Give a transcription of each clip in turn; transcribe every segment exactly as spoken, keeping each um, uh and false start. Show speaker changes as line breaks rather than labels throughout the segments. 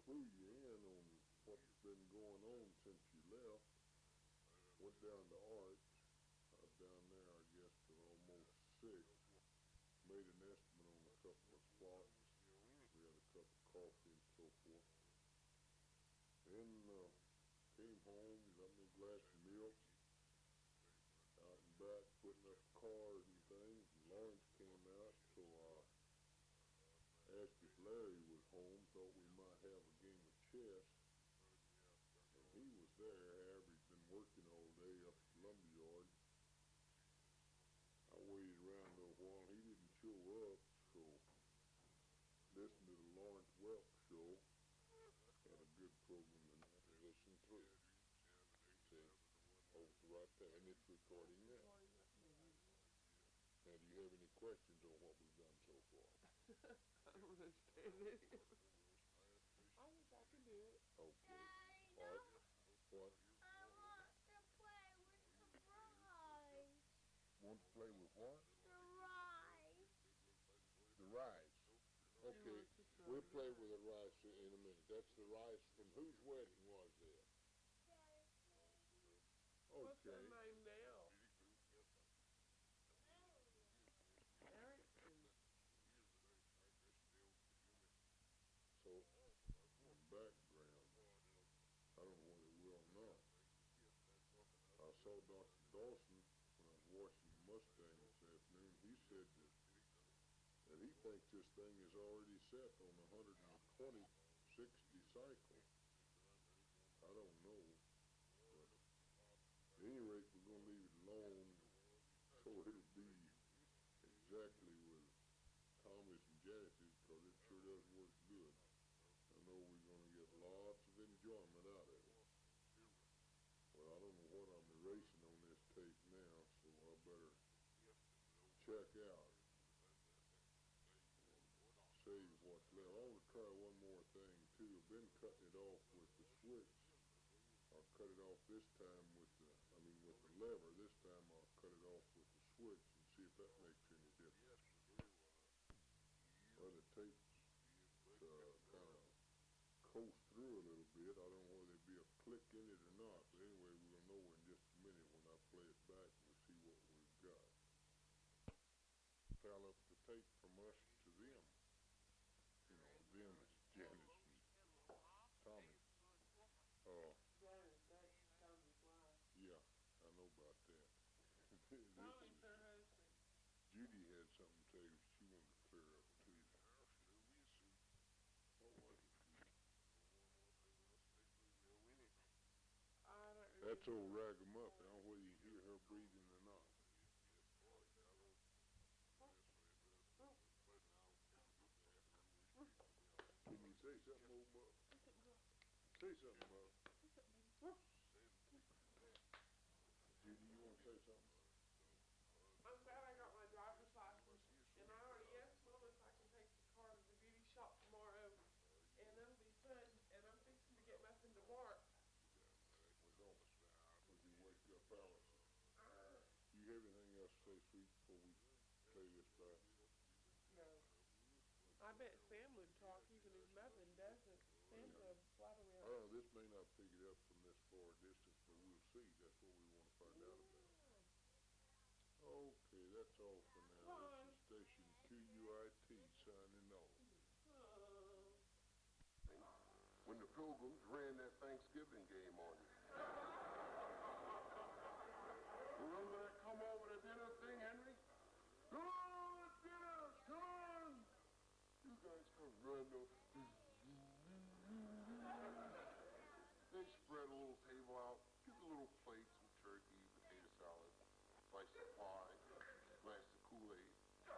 clue you in on what's been going on since you left. Went down to Arch. I was down there, I guess, till almost six. Made an estimate on a couple of spots. We had a cup of coffee and so forth. Then uh, came home, got me a glass of milk. Out and back, putting up cars and things. And Lawrence came out, so I asked if Larry was home. Thought we might have a game of chess. And he was there. Harry'd been working all day up at the lumberyard. I waited around a little while. He didn't show up, so listened to the Lawrence Welk show. Had a good program tonight to listen through. See, over to right there, and it's recording now. Now, do you have any questions on what we've done so far?
I don't understand it. I think I can do it.
Okay.
Daddy,
All right. What?
I want to play with the rice.
Want to play with what?
The rice.
The rice. Okay. We'll play with the rice in a minute. That's the rice from whose wedding was it?
What's her
Okay.
name now? Erickson.
So, in background, I don't know whether it will or not. I saw Doctor Dawson when I was washing the Mustang this afternoon. He said that, that he thinks this thing is already set on a one hundred twenty sixty cycle. I don't know. But at any rate, we're going to leave it alone so it'll be exactly with Tommy's and Janice's, because it sure does work good. I know we're going to get lots of enjoyment out of it. Well, I don't know what I'm erasing on this tape now, so I better check out and save what's left. I want to try one more thing, too. I've been cutting it off with the switch. I'll cut it off this time with the, I mean with the lever. This time I'll cut it off with the switch and see if that makes any difference. Well, the tape's uh, kind of coast through a little bit. I don't know whether there'd be a click in it or not, but anyway, we'll know in just a minute when I play it back and we'll see what we've got. Fell up the tape from us to them. You know, them is Janice and Tommy. Uh,
Janice, that's Tommy's wife.
yeah, I know about that. This
Tommy's
is,
her husband.
Judy had something to tell you she wanted to clear up too. What was it?
I don't
That's
remember.
old Ragamuffin. I don't know whether you hear her breathing or not. Can you say something, old Buck? Say something, Buck. Judy, you want to say something?
I'm glad I got my driver's license, and I already asked Mom if I can take the car to the beauty shop tomorrow, and it'll be fun, and I'm fixing to get nothing to mark.
We don't. We can wake up Allison.
Uh,
You have anything else to say, sweet, before we play this back?
no. I bet Sam would talk even if nothing doesn't. Sam's a flattery.
I don't know, this may not pick it up from this far distance, but we'll see. That's what we want to find out about. Okay, that's all for now. This is station Q U I T signing off.
When the Pilgrims ran that Thanksgiving game on you. Remember that come over to dinner thing, Henry? Come on to dinner, son! You guys come run those. They spread a little table out, get a little plate, some turkey, potato salad, slice of pie, glass of Kool-Aid.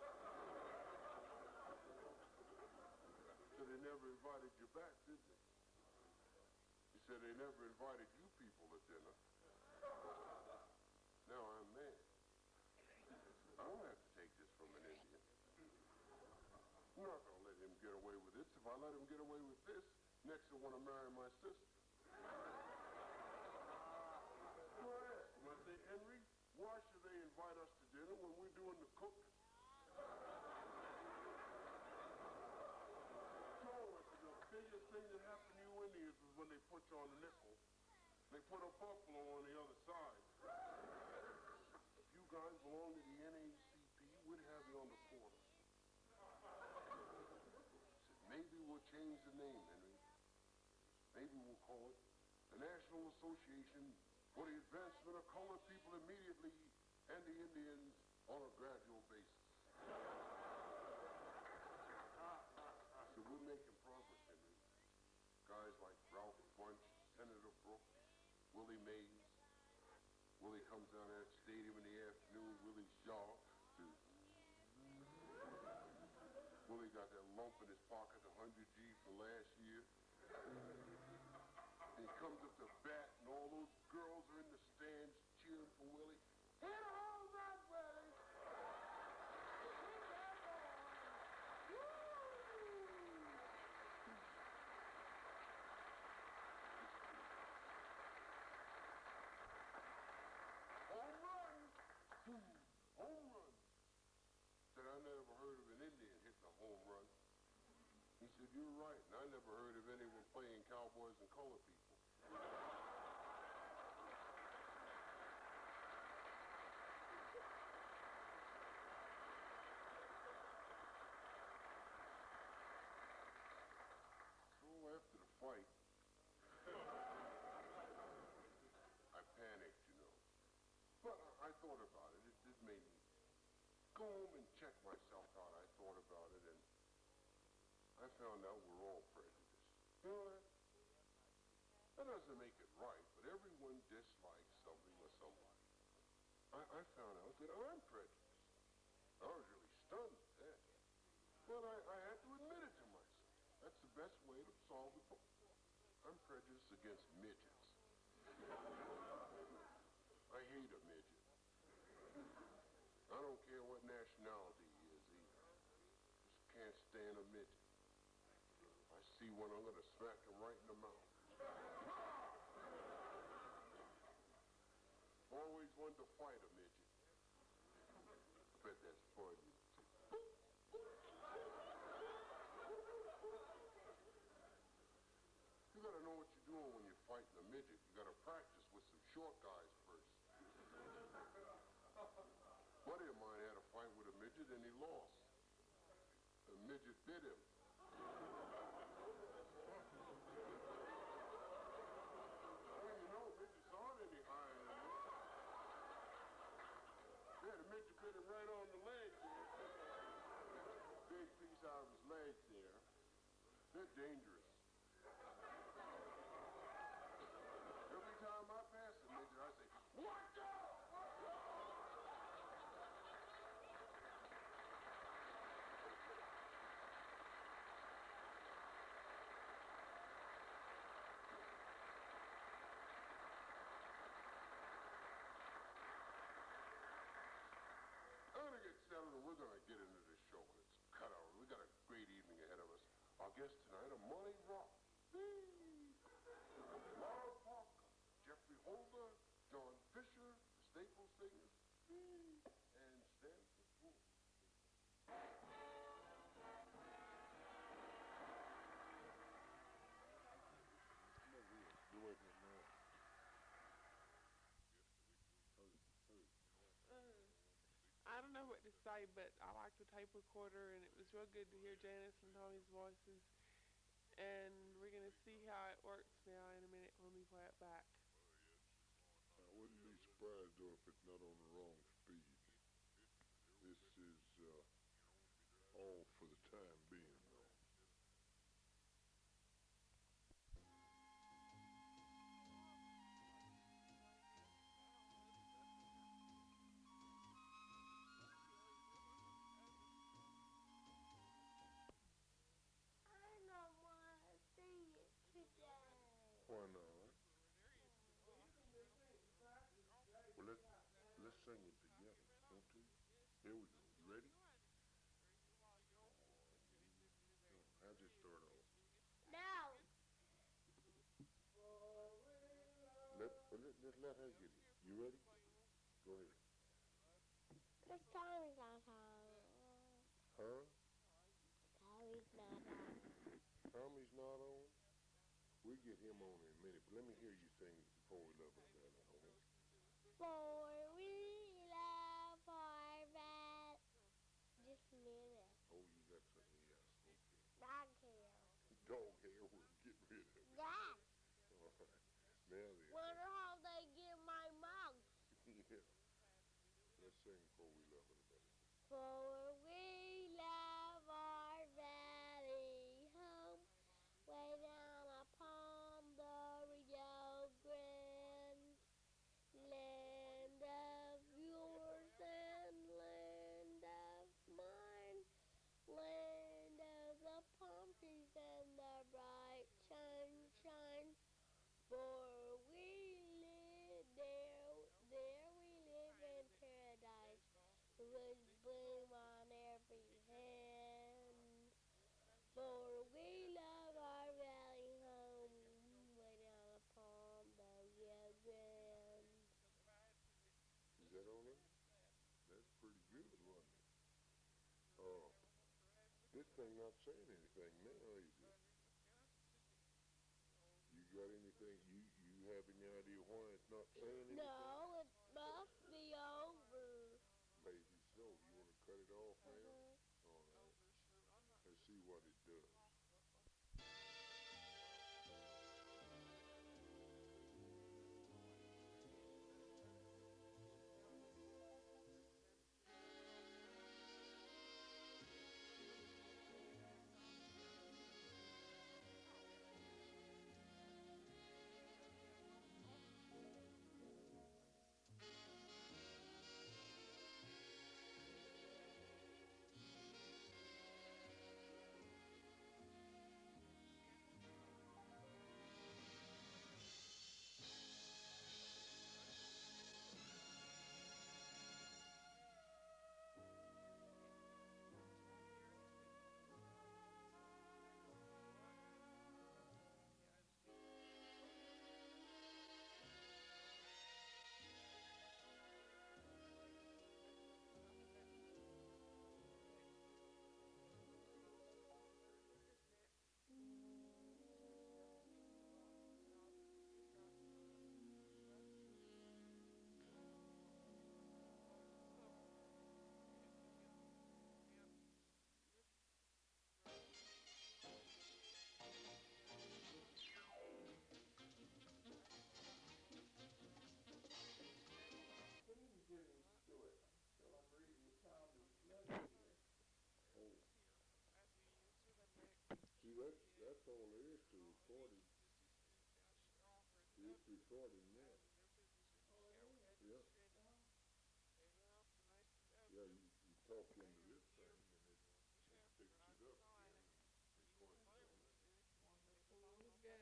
So they never invited you back, did they? He said they never invited you people to dinner. Now I'm mad. I don't have to take this from an Indian. I'm not going to let him get away with this. If I let him get away with this, next he'll want to marry my sister. So I asked him, I say, Henry, why should they invite us to dinner when we're doing the cooking? So it's the biggest thing thing that happened to you Indians was when they put you on the nickel. They put a buffalo on the other side. If you guys belong to the N A C P, we'd have you on the quarter. Said, maybe we'll change the name, Henry. Maybe we'll call it the National Association for the Advancement of Colored People Immediately and the Indians on a Gradual Basis. So we're making progress, Henry. Guys like Ralph Bunche, Senator Brooks, Willie Mays. Willie comes down to that stadium in the afternoon, Willie Shaw. Willie got that lump in his pocket, the one hundred G from last year. And he comes up to bat, and all those girls are in the stands cheering for Willie. Hit a home run, Willie! Hit that ball! Woo! Home run! Home run! Said, I never heard of an Indian hitting a home run. He said, you're right, and I never heard of anyone playing cowboys and colored people. So after the fight, I panicked, you know. But I, I thought about it. It, it made me go home and check myself out. I thought about it, and I found out we're all prejudiced. You know that? That doesn't make it right, but everyone dislikes something or somebody. I, I found out that I'm prejudiced. I was really stunned at that. But I, I had to admit it to myself. That's the best way to solve the problem. I'm prejudiced against midgets. I hate a midget. I don't care what nationality he is either. Just can't stand a midget. I see one, I'm gonna smack him right in the mouth. Always wanted to fight a midget. I bet that's fun. You gotta know what you're doing when you're fighting a midget. You gotta practice with some short guys first. A buddy of mine had a fight with a midget and he lost. The midget bit him. Well, you know, midgets aren't any higher than me. Yeah, the midget bit him right on the leg there. Big piece out of his leg there. They're dangerous. Every time I pass a midget, I say, watch out! Watch out! I'm gonna get settled and we're gonna get into this show and it's cut out. We got a great evening ahead of us. Our guests tonight are Money Rock, Laura Parker, Jeffrey Holder, John Fisher, the Staple Singers, and Stanford Wolf.
Do it now.
Uh, I don't know what to say, but I like the tape recorder, and it was real good to hear Janice and Tommy's voices. And we're gonna see how it works now in a minute when we play it back.
I wouldn't be surprised though if it's not on the wrong speed. This is uh, all for the time being though.
I don't want to see it today.
Why not? Well, let's, let's sing it together, don't we? Here we go. You ready? How'd you start off?
No.
Let, well, let, let, let her get it. You ready? Go ahead.
Because Tommy's not home.
Huh?
Tommy's not home.
Tommy's not on?
We'll get him on in a minute, but let me hear you sing before we love it about it, homie.
For we love our bad. Just a minute.
Oh, you got something, yes, okay.
Dog hair.
Dog hair, we'll get rid of it.
Dad,
All right. Now then.
wonder how they get my mouth.
Yeah. Let's sing before we love it about it.
For we love our valley home, way down upon the Rio Grande, land of yours and land of mine, land of the palm trees and the bright sunshine. For we live there, there we live in paradise, with bloom on every hand. For we love our valley home, way down upon the Rio Grande.
Is that all right? That's pretty good, wasn't it? Oh, this thing not saying anything now, is it? You got anything, you, you have any idea why it's not saying anything?
No, it must be over.
Maybe so. You want to cut it off now?
Uh-huh.
All right. Let's see what it does. Oh. See, that's, that's all there is to recording. It's recording now. Yeah. Yeah, you, you talk into this thing and it, it picks it up again and records on it. Yeah.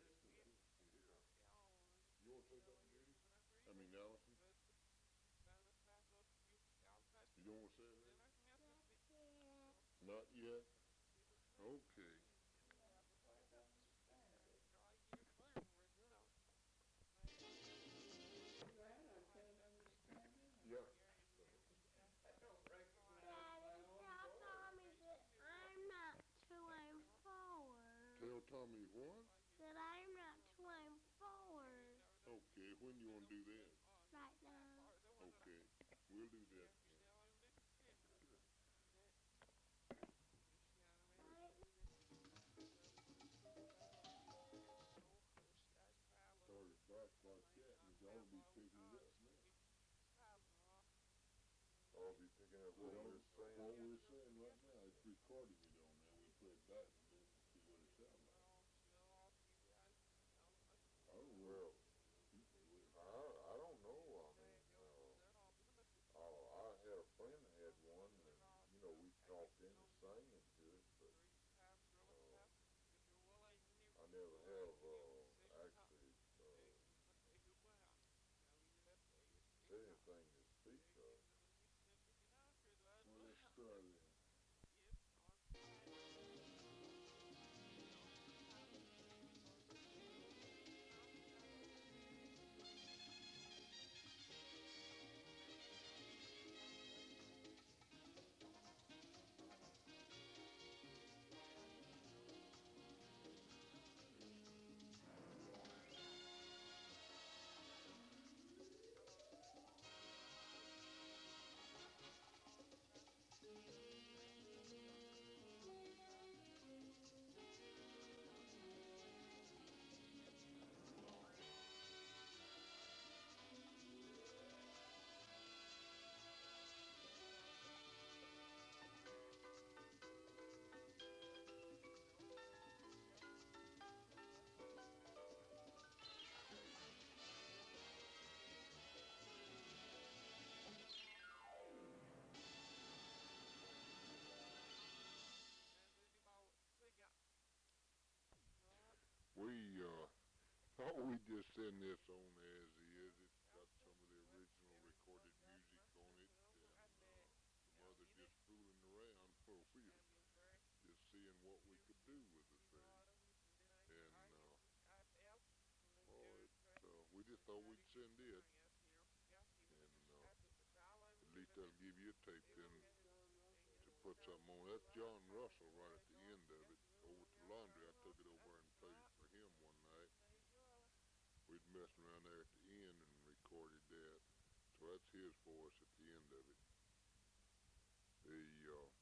You want to say something, Judy? I mean, Allison? You don't want to say anything? Not yet? Okay. Yeah.
Daddy, tell Tommy that I'm not two, I'm four.
Tell Tommy what?
That I'm not two, I'm four.
Okay, when you want to do that?
Right now.
Okay, we'll do that. Started back like that, and it ought to be picking it up now. I'll be picking up what we're saying. What we're saying right now, it's recording it on there. We play it back and listen to see what it sounds like. I don't know. Well, I, I don't know. I mean, uh, I, I had a friend that had one, and, you know, we talked in and sang into it, but, uh, I never have, uh, actually, uh, said anything to speak of. Well, let's try then.
thought we'd just send this on as is. It's got some of the original recorded music on it, and uh, some other just fooling around where we was just seeing what we could do with the thing. And uh, oh, it, uh, we just thought we'd send it, and uh, at least that'll give you a tape then to put something on. That's John Russell right at the end of it. Over at the laundry, I took it over and played it for him one night. We'd messed around there at the end and recorded that. So that's his voice at the end of it. The uh,